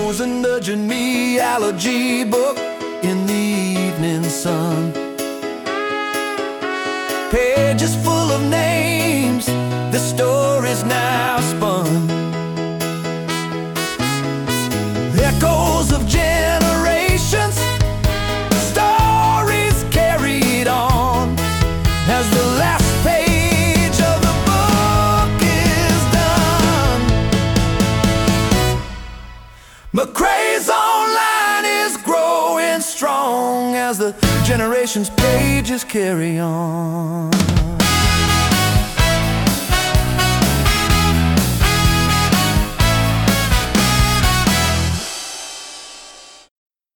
rose and the genealogy book in the evening sun. Pages full of names, the story's now spun. Echoes of generations, stories carried on, as the last page of the book is done. McCrae's Online is growing strong as the generations' pages carry on.